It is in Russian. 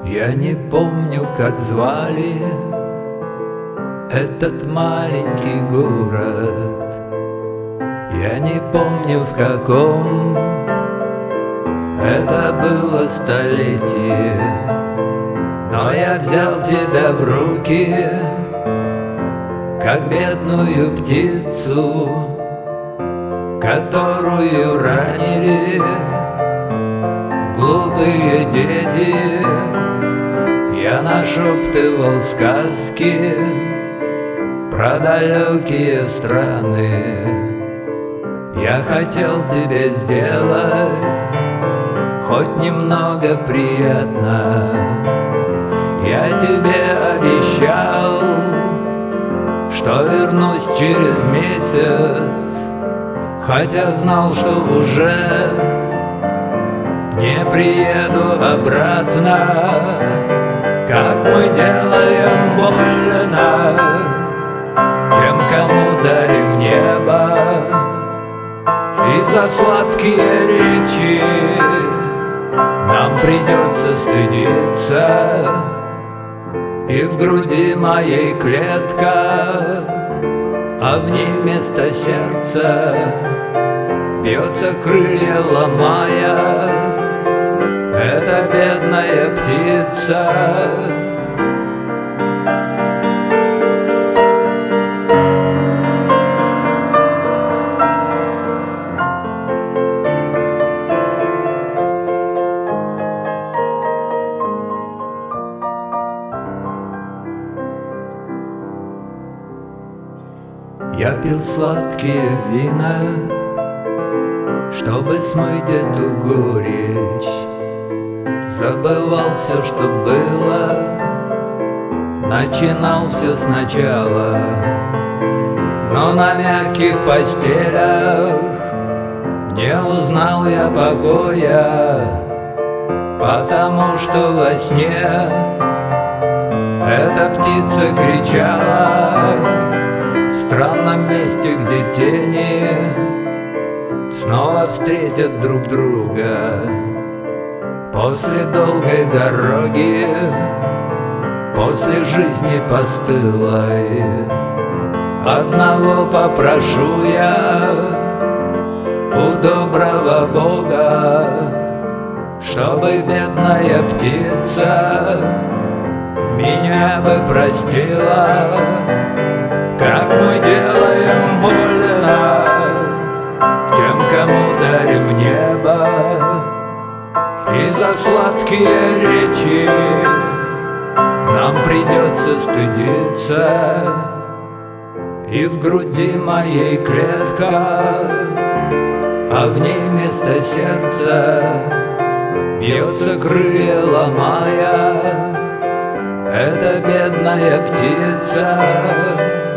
Я не помню, как звали этот маленький город. Я не помню, в каком это было столетие. Но я взял тебя в руки, как бедную птицу, которую ранили глупые дети. Я нашептывал сказки про далекие страны. Я хотел тебе сделать хоть немного приятно. Я тебе обещал, что вернусь через месяц, хотя знал, что уже не приеду обратно. Как мы делаем больно тем, кому дарим небо, и за сладкие речи нам придется стыдиться. И в груди моей клетка, а в ней вместо сердца бьется, крылья ломая, эта бедная птица. Я пил сладкие вина, чтобы смыть эту горечь. Забывал все, что было, начинал все сначала. Но на мягких постелях не узнал я покоя, потому что во сне эта птица кричала в странном месте, где тени снова встретят друг друга. После долгой дороги, после жизни постылой, одного попрошу я у доброго Бога, чтобы бедная птица меня бы простила. Как мы делаем больно тем, кому дарим небо, и за сладкие речи нам придется стыдиться. И в груди моей клетка, а в ней вместо сердца бьется, крылья ломая, эта бедная птица.